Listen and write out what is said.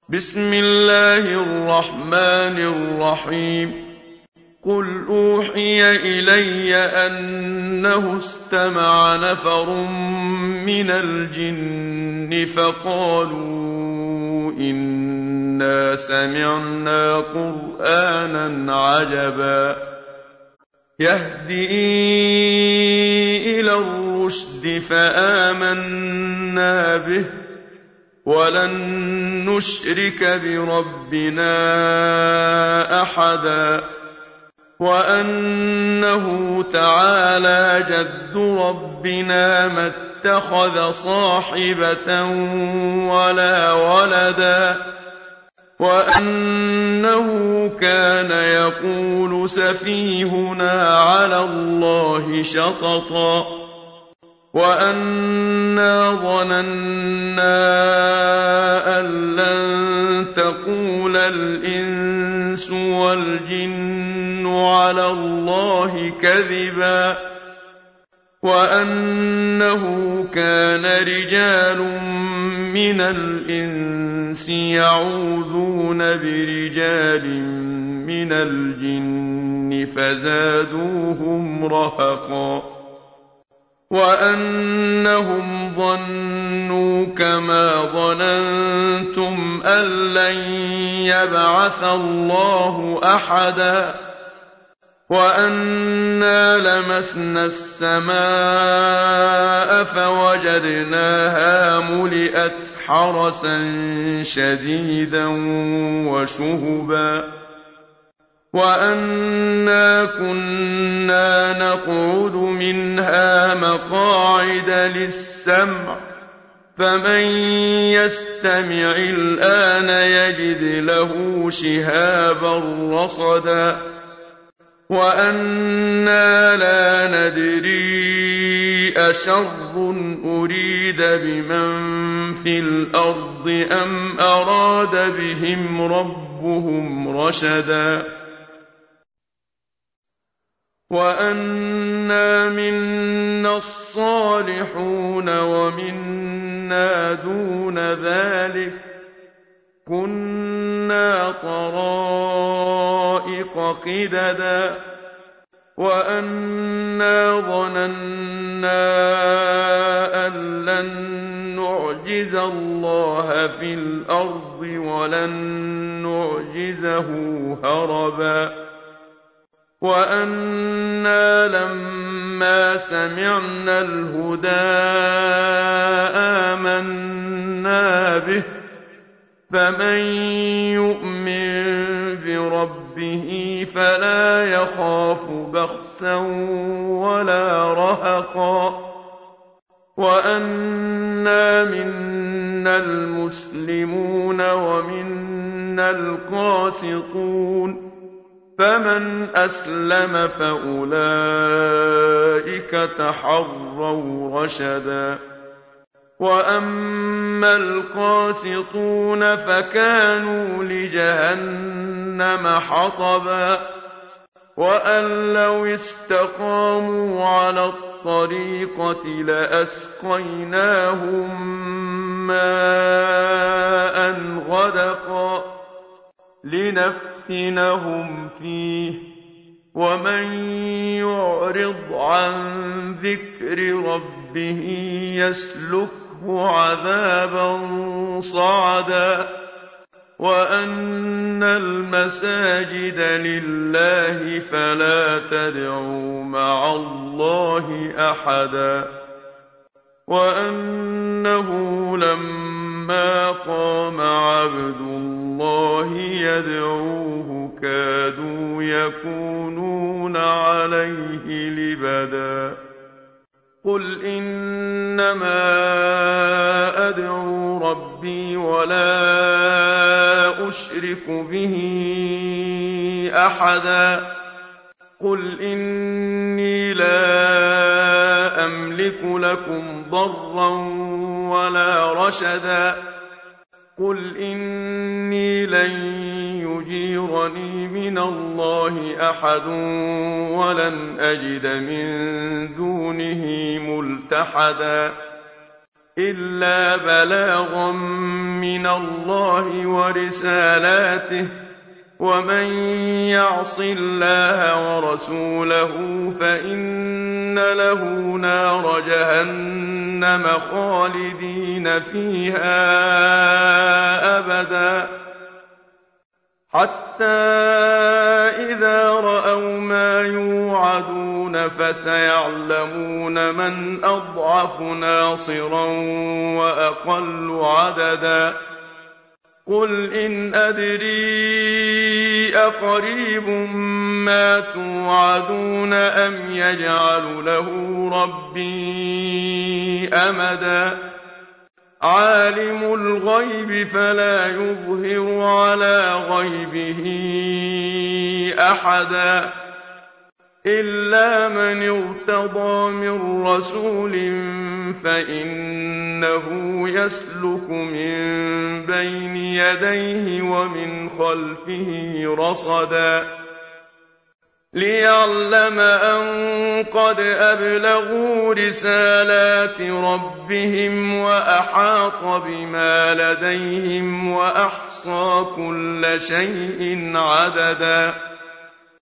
بسم الله الرحمن الرحيم قل أوحي إلي أنه استمع نفر من الجن فقالوا إنا سمعنا قرآنا عجبا يهدي إلى الرشد فآمنا به ولن نشرك بربنا أحدا وأنه تعالى جد ربنا ما اتخذ صاحبة ولا ولدا وأنه كان يقول سفيهنا على الله شططا وأنا ظننا أن لن تقول الإنس والجن على الله كذبا وأنه كان رجال من الإنس يعوذون برجال من الجن فزادوهم رهقا وأنهم ظنوا كما ظننتم أن لن يبعث الله أحدا وأنا لمسنا السماء فوجدناها ملئت حرسا شديدا وشهبا وأنا كنا نقعد منها مقاعد للسمع فمن يستمع الآن يجد له شهابا رصدا وأنا لا ندري أشر أريد بمن في الأرض أم أراد بهم ربهم رشدا وأنا منا الصالحون ومنا دون ذلك كنا طرائق قددا وأنا ظننا أن لن نعجز الله في الأرض ولن نعجزه هربا وأنا لما سمعنا الهدى آمنا به فمن يؤمن بربه فلا يخاف بخسا ولا رهقا وأنا منا المسلمون ومنا القاسطون فمن أسلم فأولئك تحروا رشدا وأما القاسطون فكانوا لجهنم حطبا وأن لو استقاموا على الطريقة لأسقيناهم ماء غدقا لنفتنهم فيه ومن يعرض عن ذكر ربه يسلكه عذابا صعدا وأن المساجد لله فلا تدعوا مع الله أحدا وأنه لما قام عبد الله يدعوه كادوا يكونون عليه لبدا قل إنما أدعو ربي ولا أشرك به أحدا قل إني لا أملك لكم ضرا ولا رشدا قل إني لن يجيرني من الله أحد ولن أجد من دونه ملتحدا إلا بلاغا من الله ورسالاته ومن يعص الله ورسوله فإن له نار جهنم خالدين فيها أبدا حتى إذا رأوا ما يوعدون فسيعلمون من أضعف ناصرا وأقل عددا قل إن أدري أقريب ما توعدون أم يجعل له ربي أمدا عالم الغيب فلا يظهر على غيبه أحدا إلا من ارتضى من رسول فإنه يسلك من بين يديه ومن خلفه رصدا ليعلم أن قد أبلغوا رسالات ربهم وأحاط بما لديهم وأحصى كل شيء عددا